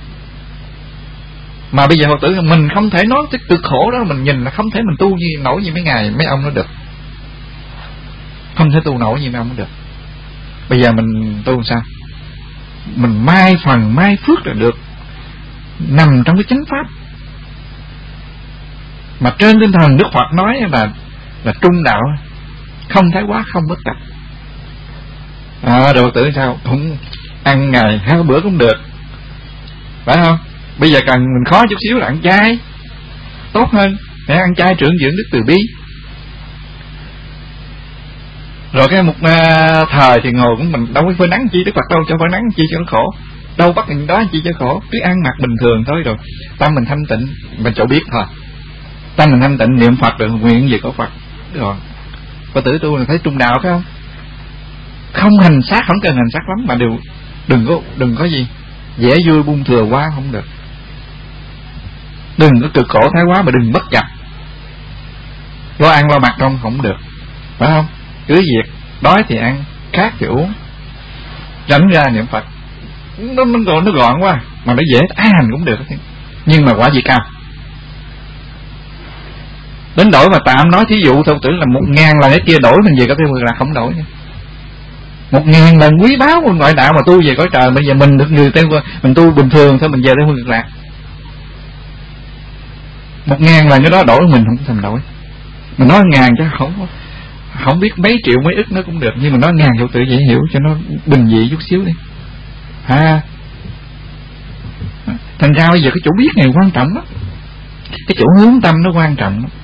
Mà bây giờ Phật tử mình không thể nói cái cực khổ đó, mình nhìn là không thể mình tu như nổi như mấy ngày mấy ông nó được, không thể tu nổi như mấy ông nó được. Bây giờ mình tu làm sao? Mình mai phần mai phước là được, nằm trong cái chánh pháp mà trên tinh thần Đức Phật nói là là trung đạo, không thái quá, không bất cập. À, đồ tử sao cũng ăn ngày hai bữa cũng được, phải không? Bây giờ cần mình khó chút xíu là ăn chay tốt hơn, để ăn chay trưởng dưỡng đức từ bi. Rồi cái một uh, thời thì ngồi cũng mình đâu có phơi nắng chi, Đức Phật đâu cho phơi nắng chi cho nó khổ, đâu bắt mình đó chi cho khổ, cứ ăn mặc bình thường thôi. Rồi tâm mình thanh tịnh, mình chỗ biết thôi, tâm mình thanh tịnh niệm Phật rồi nguyện gì có Phật rồi. Phật tử tu là thấy trung đạo phải không? Không hành sát, không cần hành sát lắm, mà đều đừng có đừng có gì dễ vui buông thừa quá không được, đừng có cực khổ thái quá, mà đừng bất cập, lo ăn lo mặc không không được, phải không? Cứ việc đói thì ăn, khát thì uống, tránh ra niệm Phật. Nó nó gọn, nó gọn quá mà nó dễ, ai hành cũng được, nhưng mà quả gì cao. Đến đổi mà tạm nói thí dụ thôi, tưởng là một ngàn lần cái kia đổi mình về có thêm là không đổi nha. Một ngàn lần quý báu của ngoại đạo mà tu về cõi trời, bây giờ mình được người tên mình tu bình thường thôi, mình về tới Phương Cực Lạc. Một ngàn lần cái đó đổi mình không thèm đổi. Mình nói ngàn chứ không không biết mấy triệu mấy ức nó cũng được, nhưng mà nói ngàn Phật tử dễ hiểu cho nó bình dị chút xíu đi ha. Thành ra bây giờ cái chỗ biết này quan trọng lắm, cái chỗ hướng tâm nó quan trọng lắm.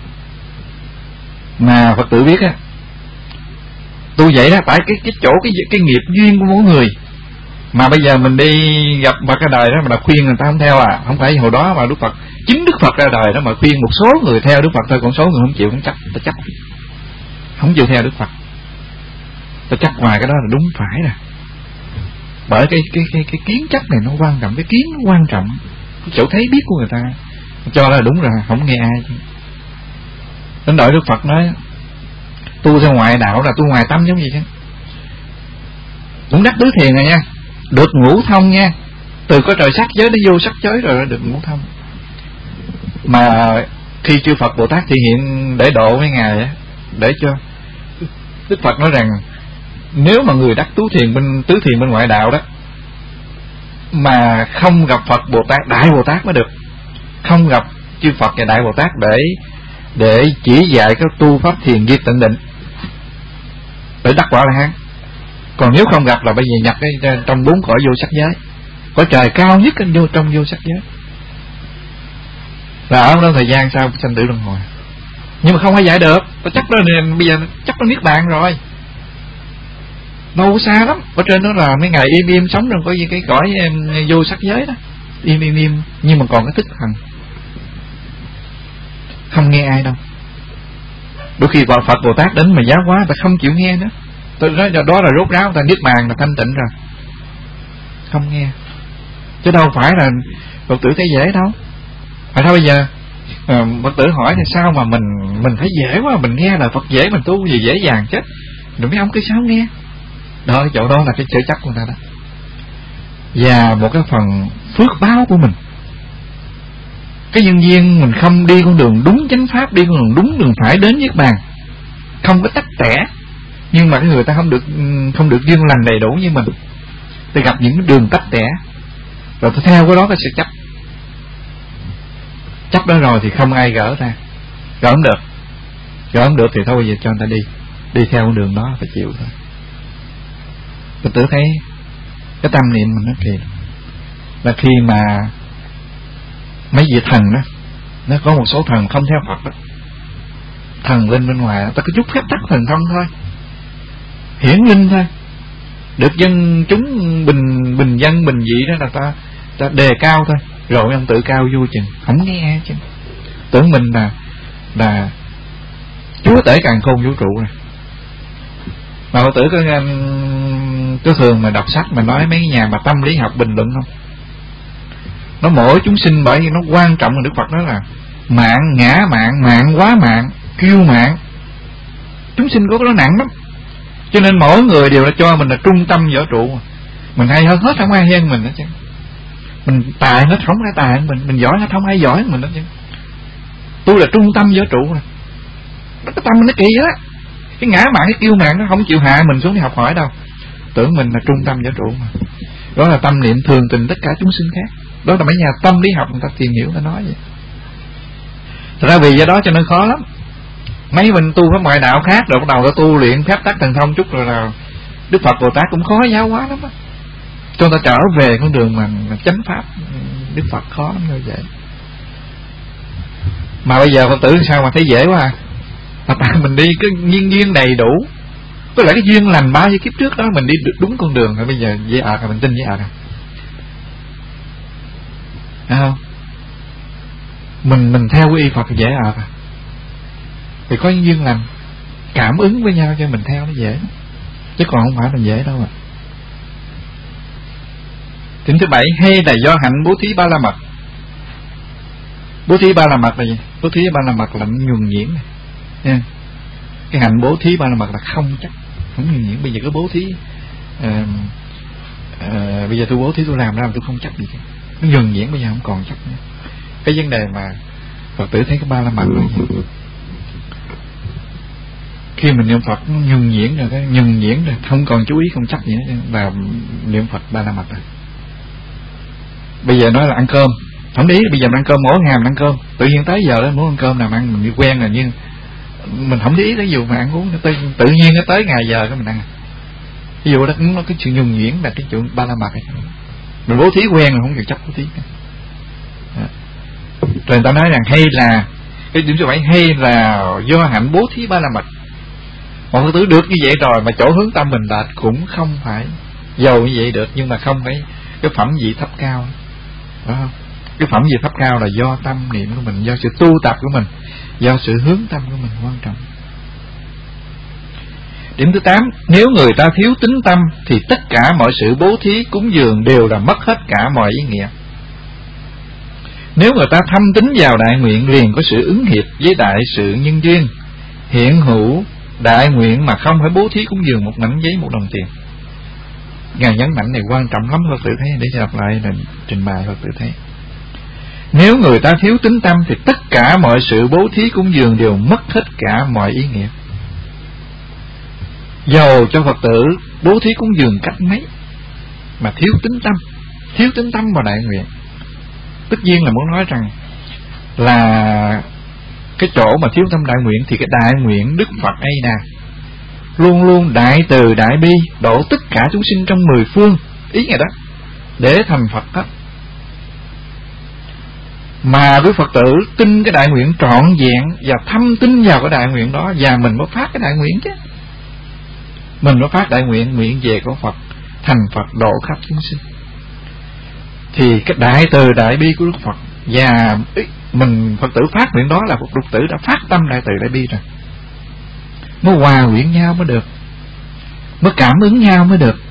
Mà Phật tử biết á, tu vậy đó, tại cái cái chỗ cái cái nghiệp duyên của mỗi người. Mà bây giờ mình đi gặp mà cái đời đó mà là khuyên người ta không theo à, không phải hồi đó mà Đức Phật, chính Đức Phật ra đời đó mà khuyên một số người theo Đức Phật thôi, còn số người không chịu, không chấp, ta chấp không chịu theo Đức Phật, ta chấp ngoài cái đó là đúng phải rồi. Bởi cái cái cái cái kiến chấp này nó quan trọng, cái kiến nó quan trọng, cái chỗ thấy biết của người ta cho là đúng rồi, không nghe ai chứ. Đến đổi Đức Phật nói tu theo ngoại đạo là tu ngoài tâm giống gì chứ, cũng đắc tứ thiền rồi nha, được ngũ thông nha, từ có trời sắc giới đến vô sắc giới rồi được ngũ thông. Mà khi chư Phật Bồ Tát thị hiện để độ mấy ngài á, để cho Đức Phật nói rằng nếu mà người đắc tứ thiền bên tứ thiền bên ngoại đạo đó mà không gặp Phật Bồ Tát, Đại Bồ Tát mới được, không gặp chư Phật và Đại Bồ Tát để để chỉ dạy các tu pháp thiền diệt tịnh định để đắc quả La Hán. Còn nếu không gặp là bây giờ nhập cái trong bốn cõi vô sắc giới, cõi trời cao nhất vô trong vô sắc giới, là ở đó thời gian sau sanh tử luân hồi. Nhưng mà không ai giải được, tôi chắc đó nên bây giờ chắc nó niết bàn rồi, đâu xa lắm. Ở trên đó là mấy ngày im im sống trong cái cái cõi vô sắc giới đó, im im im, nhưng mà còn cái thức thần, không nghe ai đâu. Đôi khi Phật Bồ Tát đến mà giáo hóa ta không chịu nghe nữa. Tôi nói đó là rốt ráo, ta niết bàn là thanh tịnh rồi, không nghe. Chứ đâu phải là Phật tử thấy dễ đâu. Phải thôi bây giờ à, Phật tử hỏi thì sao mà mình mình thấy dễ quá, mình nghe là Phật dễ, mình tu gì dễ dàng chết. Rồi mấy ông cứ sao nghe. Đó, cái chỗ đó là cái chữ chắc của người ta đó. Và một cái phần phước báo của mình. Cái nhân duyên mình không đi con đường đúng chánh pháp, đi con đường đúng đường phải đến niết bàn, không có tắc tẻ. Nhưng mà cái người ta không được không được duyên lành đầy đủ như mình, thì gặp những cái đường tắc tẻ, rồi tôi theo cái đó cái sự chấp. Chấp đó rồi thì không ai gỡ ra, gỡ không được, gỡ không được thì thôi bây giờ cho người ta đi, đi theo con đường đó phải chịu thôi. Tôi tự thấy cái tâm niệm mình nó kỳ là khi mà mấy vị thần đó, nó có một số thần không theo Phật đó, thần linh bên ngoài ta có chút phép tắc thần thông thôi, hiển linh thôi, được dân chúng bình bình dân bình dị đó là ta ta đề cao thôi, rồi ông tự cao vui chừng không nghe chứ, tưởng mình là là chúa tể càn khôn vũ trụ này. Mà Phật tử có có thường mà đọc sách mà nói mấy nhà mà tâm lý học bình luận không? Nó mỗi chúng sinh, bởi vì nó quan trọng là Đức Phật nói là mạng ngã mạng, mạng quá mạng, kiêu mạng. Chúng sinh có cái đó nặng lắm. Cho nên mỗi người đều là cho mình là trung tâm vũ trụ. Mình hay hơn hết, không ai hay hơn mình đó chứ. Mình tài hết, không ai tài hơn mình. Mình giỏi hết, không ai giỏi hơn mình đó chứ. Tôi là trung tâm vũ trụ này. Cái tâm nó kỳ đó. Cái ngã mạng, cái kiêu mạng nó không chịu hạ mình xuống đi học hỏi đâu. Tưởng mình là trung tâm vũ trụ mà. Đó là tâm niệm thường tình tất cả chúng sinh khác. Đó là mấy nhà tâm lý học người ta tìm hiểu, ta nói vậy. Thật ra vì do đó cho nên khó lắm. Mấy mình tu pháp ngoại đạo khác rồi bắt đầu ta tu luyện phép tắc thần thông chút rồi là Đức Phật Bồ Tát cũng khó giáo hóa lắm á. Cho ta trở về con đường mà, mà chánh pháp Đức Phật khó lắm như vậy. Mà bây giờ Phật tử sao mà thấy dễ quá à? Mà tại mình đi cái duyên duyên đầy đủ, có lẽ cái duyên lành bao nhiêu kiếp trước đó mình đi đúng con đường rồi, bây giờ dễ ợt, mình tin dễ ợt à. Thấy không? Mình mình theo cái y Phật dễ ợt à. Thì có những duyên lành cảm ứng với nhau cho mình theo nó dễ, chứ còn không phải là dễ đâu à. Điểm thứ bảy, hay là do hạnh bố thí ba la mật. Bố thí ba la mật là gì? Bố thí ba la mật là nhuần nhuyễn này. Yeah. Cái hạnh bố thí ba la mật là không chắc, không nhuần nhuyễn. Bây giờ cái bố thí uh, uh, bây giờ tôi bố thí tôi làm ra mà tôi không chắc gì cả. Nó nhuần nhuyễn bây giờ không còn chắc nữa. Cái vấn đề mà Phật tử thấy cái ba la mật là gì? Khi mình niệm Phật nhuần nhuyễn rồi, cái nhuần nhuyễn rồi, không còn chú ý không chắc gì nữa là niệm Phật ba la mật rồi. Bây giờ nói là ăn cơm, không để ý, bây giờ mình ăn cơm mỗi ngày mình ăn cơm, tự nhiên tới giờ đó muốn ăn cơm nào mà ăn mình bị quen rồi, nhưng mình không để ý tới dù mà ăn uống, nó tự, tự nhiên nó tới ngày giờ cái mình ăn. Ví dụ đó nó cái chuyện nhuần nhuyễn là cái chuyện ba la mật ấy. Mình bố thí quen rồi không chịu chấp bố thí. Rồi người ta nói rằng hay là cái điểm số bảy, hay là do hạnh bố thí ba la mật. Một thứ được như vậy rồi mà chỗ hướng tâm mình đạt cũng không phải giàu như vậy được, nhưng mà không phải cái phẩm vị thấp cao, phải không? Cái phẩm vị thấp cao là do tâm niệm của mình, do sự tu tập của mình, do sự hướng tâm của mình quan trọng. Điểm thứ tám, nếu người ta thiếu tín tâm thì tất cả mọi sự bố thí cúng dường đều là mất hết cả mọi ý nghĩa. Nếu người ta thâm tín vào đại nguyện liền có sự ứng hiệp với đại sự nhân duyên, hiện hữu đại nguyện mà không phải bố thí cúng dường một mảnh giấy một đồng tiền. Ngài nhấn mạnh này quan trọng lắm Phật tử thấy, để cho đọc lại là trình bày Phật tử thấy. Nếu người ta thiếu tín tâm thì tất cả mọi sự bố thí cúng dường đều mất hết cả mọi ý nghĩa. Dầu cho Phật tử bố thí cúng dường cách mấy mà thiếu tín tâm, thiếu tín tâm vào đại nguyện, tất nhiên là muốn nói rằng là cái chỗ mà thiếu tâm đại nguyện thì cái đại nguyện Đức Phật A Di Đà luôn luôn đại từ đại bi độ tất cả chúng sinh trong mười phương, ý ngày đó để thành Phật hết. Mà với Phật tử tin cái đại nguyện trọn vẹn và thâm tin vào cái đại nguyện đó, và mình mới phát cái đại nguyện chứ. Mình mới phát đại nguyện, nguyện về của Phật, thành Phật độ khắp chúng sinh. Thì cái đại từ đại bi của Đức Phật, và mình Phật tử phát nguyện đó là Phật tử đã phát tâm đại từ đại bi rồi. mới hòa quyện nhau mới được, mới cảm ứng nhau mới được.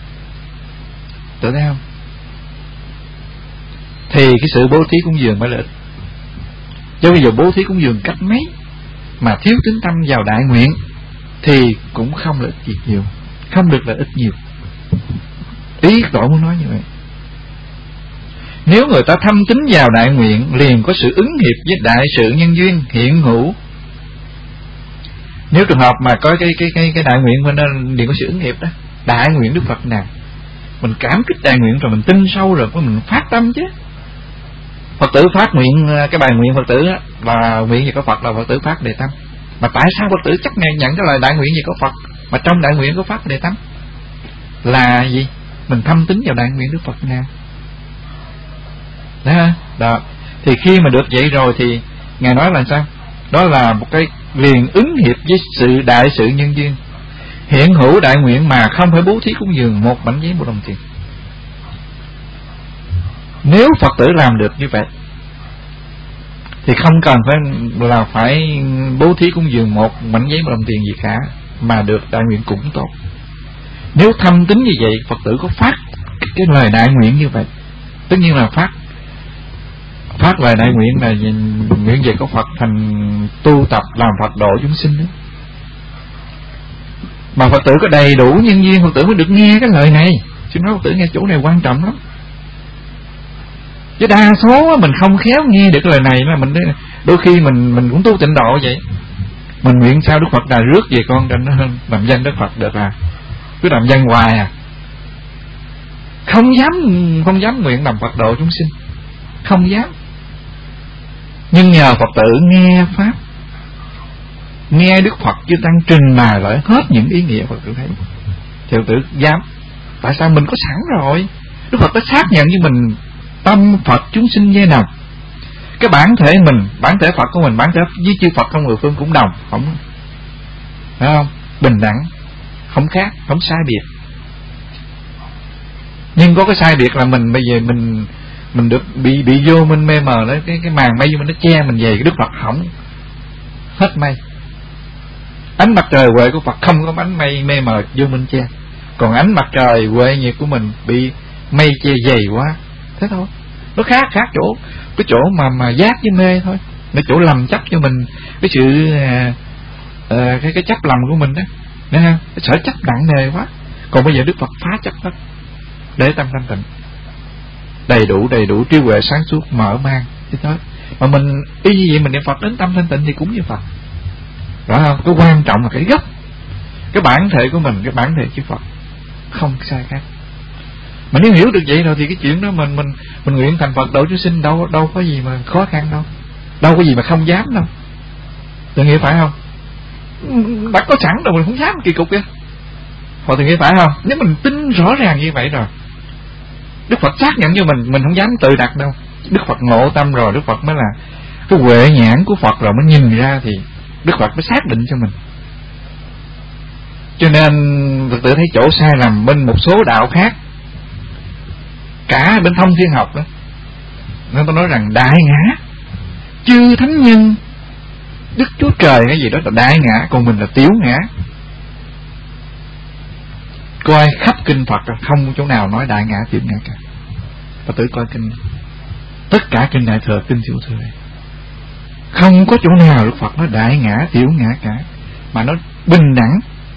Tự thấy không? Thì cái sự bố thí cúng dường mới lợi ích. Chứ bây giờ bố thí cúng dường cách mấy mà thiếu tín tâm vào đại nguyện thì cũng không lợi ích gì nhiều, không được lợi ích nhiều. Ý tổ muốn nói như vậy. Nếu người ta thâm tín vào đại nguyện liền có sự ứng hiệp với đại sự nhân duyên hiện hữu. Nếu trường hợp mà có cái cái cái cái đại nguyện bên đó liền có sự ứng hiệp đó. Đại nguyện Đức Phật nào mình cảm kích đại nguyện rồi mình tin sâu rồi mình phát tâm chứ. Phật tử phát nguyện, cái bài nguyện Phật tử là nguyện gì có Phật là Phật tử phát đề tâm. Mà tại sao Phật tử chấp nhận nhận cái lời đại nguyện gì có Phật mà trong đại nguyện có phát đề tâm? Là gì? Mình thâm tín vào đại nguyện Đức Phật nào. Đó, đó. Thì khi mà được vậy rồi thì Ngài nói là sao? Đó là một cái liền ứng hiệp với sự đại sự nhân duyên hiện hữu đại nguyện mà không phải bố thí cúng dường một mảnh giấy một đồng tiền. Nếu Phật tử làm được như vậy thì không cần phải là phải bố thí cúng dường một mảnh giấy một đồng tiền gì cả, mà được đại nguyện cũng tốt. Nếu thâm tín như vậy, Phật tử có phát cái lời đại nguyện như vậy, tất nhiên là phát phát lời đại nguyện là nguyện về có Phật thành tu tập làm Phật độ chúng sinh đó. Mà Phật tử có đầy đủ nhân duyên, Phật tử mới được nghe cái lời này. Xin nói Phật tử nghe chỗ này quan trọng lắm. Chứ đa số mình không khéo nghe được cái lời này là mình đôi khi mình mình cũng tu tịnh độ vậy. Mình nguyện sao Đức Phật đà rước về con cho nó làm dân Đức Phật được à, cứ làm dân hoài à, không dám không dám nguyện làm Phật độ chúng sinh, không dám. Nhưng nhờ Phật tử nghe pháp, nghe Đức Phật chư tăng trình bày lại hết những ý nghĩa Phật tử thấy, thì Phật tử dám. Tại sao? Mình có sẵn rồi. Đức Phật đã xác nhận với mình tâm Phật chúng sinh giai đồng. Cái bản thể mình, bản thể Phật của mình, bản thể với chư Phật trong mười phương cũng đồng, không, phải không? Bình đẳng, không khác, không sai biệt. Nhưng có cái sai biệt là mình bây giờ mình mình được bị bị vô minh mê mờ đó, cái cái màn mây mình nó che mình về, cái Đức Phật không hết mây. Ánh mặt trời huệ của Phật không có ánh mây mê mờ vô minh che, còn ánh mặt trời huệ nhiệt của mình bị mây che dày quá, thế thôi. Nó khác khác chỗ cái chỗ mà mà giác với mê thôi, cái chỗ lầm chấp cho mình cái sự à, à, cái cái chấp lầm của mình đó, thấy không? Cái sở chấp nặng nề quá. Còn bây giờ Đức Phật phá chấp hết để tâm thanh tịnh, đầy đủ đầy đủ trí huệ sáng suốt mở mang thế thôi. Mà mình y như vậy mình niệm Phật đến tâm thanh tịnh thì cũng như Phật, rõ không? Cái quan trọng là cái gốc, cái bản thể của mình, cái bản thể chư Phật không sai khác. Mà nếu hiểu được vậy rồi thì cái chuyện đó mình mình mình nguyện thành Phật độ chúng sinh đâu đâu có gì mà khó khăn đâu, đâu có gì mà không dám đâu. Tự nghĩ phải không? Đã có sẵn rồi mình không dám, kỳ cục kìa. Họ tự nghĩ phải không? Nếu mình tin rõ ràng như vậy rồi, Đức Phật xác nhận cho mình, mình không dám tự đặt đâu. Đức Phật ngộ tâm rồi, Đức Phật mới là cái huệ nhãn của Phật rồi mới nhìn ra, thì Đức Phật mới xác định cho mình. Cho nên Phật tử thấy chỗ sai lầm bên một số đạo khác, cả bên thông thiên học đó, nên tôi nói rằng đại ngã, chư thánh nhân, Đức Chúa Trời cái gì đó là đại ngã, còn mình là tiểu ngã. Coi khắp kinh Phật không có chỗ nào nói đại ngã tiểu ngã cả. Phật tử coi kinh, tất cả kinh Đại Thừa, kinh Tiểu Thừa này, không có chỗ nào Đức Phật nói đại ngã tiểu ngã cả, mà nó bình đẳng,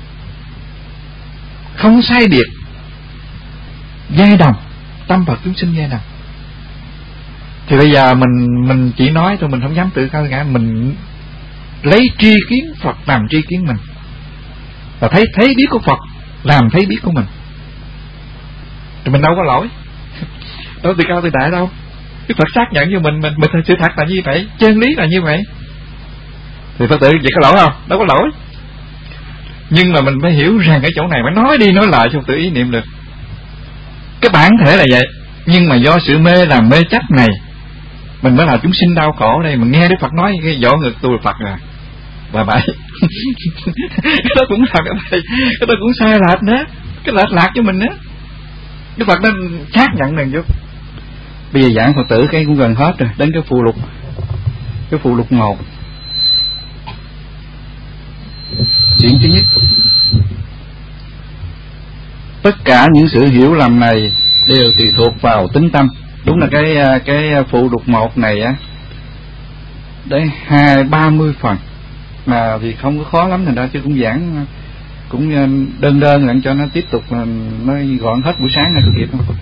không sai biệt, giai đồng, tâm Phật chúng sinh giai đồng. Thì bây giờ mình mình chỉ nói thôi, mình không dám tự cao ngã, mình lấy tri kiến Phật làm tri kiến mình, và thấy thấy biết của Phật làm thấy biết của mình, thì mình đâu có lỗi. Đâu tự cao tự đại đâu. Đức Phật xác nhận cho mình, mình mình sự thật là như vậy, chân lý là như vậy, thì Phật tử vậy có lỗi không? Đâu có lỗi. Nhưng mà mình phải hiểu rằng cái chỗ này phải nói đi nói lại cho Phật tử ý niệm được. Cái bản thể là vậy, nhưng mà do sự mê làm mê chấp này, mình mới là chúng sinh đau khổ đây. Mình nghe Đức Phật nói cái võ ngực tôi là Phật à, và vậy cái đó cũng là cái này, cái đó cũng sai lệch nữa, cái lệch lạc cho mình nữa. Đức Phật nên xác nhận này chút. Bây giờ giảng Phật tử cái cũng gần hết rồi, đến cái phụ lục, cái phụ lục một. Điểm thứ nhất, tất cả những sự hiểu lầm này đều tùy thuộc vào tính tâm. Đúng là cái cái phụ lục một này á, đấy hai ba mươi phần mà thì không có khó lắm, thành ra chứ cũng giảng cũng đơn đơn lại cho nó tiếp tục nó gọn hết buổi sáng này có kịp không?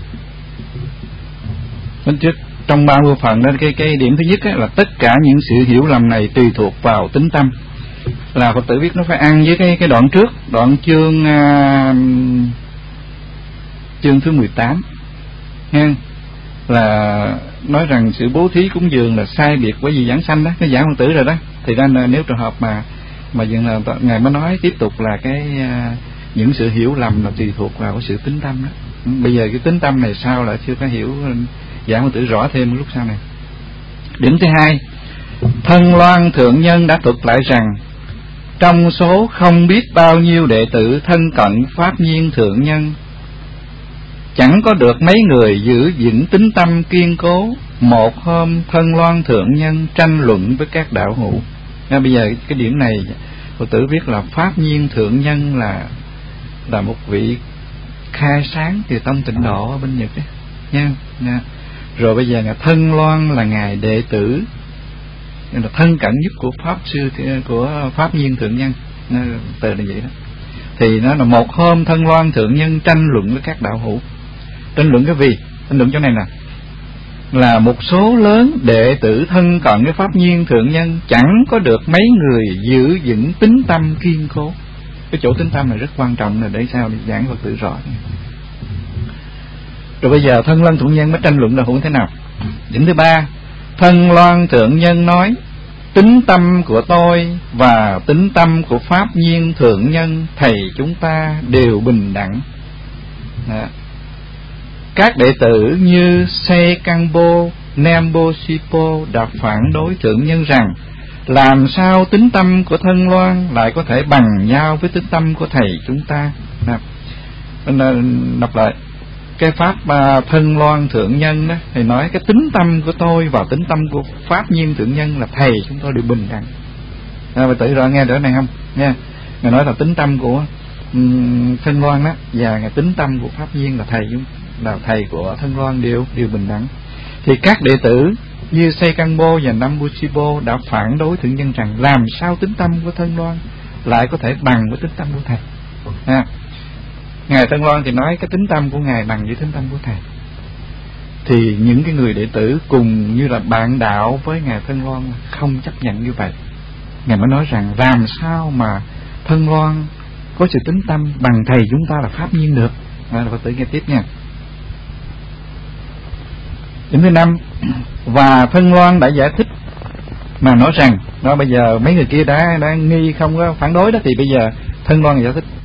Bên trước trong ba mươi phần đó, cái cái điểm thứ nhất ấy, là tất cả những sự hiểu lầm này tùy thuộc vào tính tâm. Là Phật tử biết nó phải ăn với cái cái đoạn trước, đoạn chương uh, chương thứ mười tám nha, là nói rằng sự bố thí cúng dường là sai biệt với gì giảng sanh đó, cái giảng Phật tử rồi đó. Thì ra là nếu trường hợp mà mà dường là ngài mới nói tiếp tục là cái uh, những sự hiểu lầm là tùy thuộc vào cái sự tính tâm đó. Bây giờ cái tính tâm này sao lại chưa có hiểu, giảng Phật tử rõ thêm lúc sau này. Điểm thứ hai, Thân Loan Thượng Nhân đã thuật lại rằng trong số không biết bao nhiêu đệ tử thân cận Pháp Nhiên Thượng Nhân, chẳng có được mấy người giữ vững tính tâm kiên cố. Một hôm Thân Loan Thượng Nhân tranh luận với các đạo hữu. Nha, bây giờ cái điểm này Phật tử viết là Pháp Nhiên Thượng Nhân là là một vị khai sáng từ tông Tịnh Độ ở bên Nhật đấy nha, nha. Rồi bây giờ ngài Thân Loan là ngài đệ tử, là thân cận nhất của Pháp sư của Pháp Nhiên Thượng Nhân, từ là vậy đó. Thì nó là một hôm Thân Loan Thượng Nhân tranh luận với các đạo hữu. Tranh luận cái gì? Tranh luận chỗ này nè, là một số lớn đệ tử thân cận với Pháp Nhiên Thượng Nhân chẳng có được mấy người giữ vững tính tâm kiên cố. Cái chỗ tính tâm này rất quan trọng, là để sao để giảng Phật tử rõ. Rồi bây giờ Thân Loan Thượng Nhân mới tranh luận đạo hữu thế nào. Điểm thứ ba, Thân Loan Thượng Nhân nói tính tâm của tôi và tính tâm của Pháp Nhiên Thượng Nhân thầy chúng ta đều bình đẳng. Đó. Các đệ tử như Sekambo, Nembo-Sipo đã phản đối Thượng Nhân rằng làm sao tính tâm của Thân Loan lại có thể bằng nhau với tính tâm của thầy chúng ta. Đó. Đọc lại cái pháp uh, Thân Loan Thượng Nhân đó, thì nói cái tính tâm của tôi và tính tâm của Pháp Nhiên Thượng Nhân là thầy chúng tôi đều bình đẳng. À, và tự rõ nghe chỗ này không nha. Ngài nói là tính tâm của um, Thân Loan đó và ngài tính tâm của Pháp Nhiên là thầy chúng là thầy của Thân Loan đều đều bình đẳng. Thì các đệ tử như Sekambo và Nambusibo đã phản đối Thượng Nhân rằng làm sao tính tâm của Thân Loan lại có thể bằng với tính tâm của thầy. À, ngài Thân Loan thì nói cái tính tâm của ngài bằng với tính tâm của thầy. Thì những cái người đệ tử cùng như là bạn đạo với ngài Thân Loan không chấp nhận như vậy. Ngài mới nói rằng làm sao mà Thân Loan có sự tính tâm bằng thầy chúng ta là Pháp Nhiên được. À, Phật tử nghe tiếp nha. Điểm thứ năm, và Thân Loan đã giải thích mà nói rằng đó, bây giờ mấy người kia đã đã nghi không có phản đối đó, thì bây giờ Thân Loan giải thích